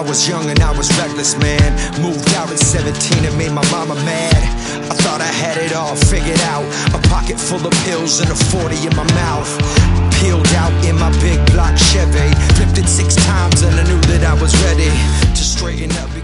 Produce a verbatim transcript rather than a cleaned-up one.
I was young and I was reckless, man. Moved out at seventeen and made my mama mad. I thought I had it all figured out. A pocket full of pills and a forty in my mouth. Peeled out in my big block Chevy. Flipped it six times and I knew that I was ready to straighten up.